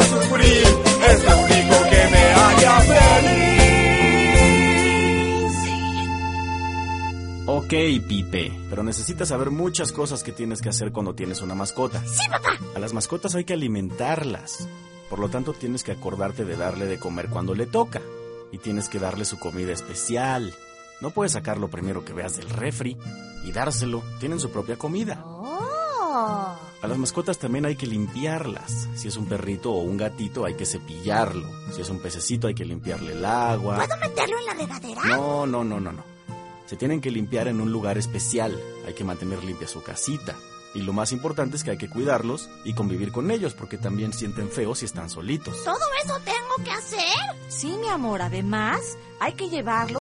sufrir, es lo único que me haría feliz. Ok, Pipe, pero necesitas saber muchas cosas que tienes que hacer cuando tienes una mascota. ¡Sí, papá! A las mascotas hay que alimentarlas. Por lo tanto, tienes que acordarte de darle de comer cuando le toca. Y tienes que darle su comida especial. No puedes sacar lo primero que veas del refri y dárselo. Tienen su propia comida. ¡Oh! A las mascotas también hay que limpiarlas. Si es un perrito o un gatito, hay que cepillarlo. Si es un pececito, hay que limpiarle el agua. ¿Puedo meterlo en la regadera? No. Se tienen que limpiar en un lugar especial. Hay que mantener limpia su casita. Y lo más importante es que hay que cuidarlos y convivir con ellos, porque también sienten feo si están solitos. ¿Todo eso tengo que hacer? Sí, mi amor, además hay que llevarlo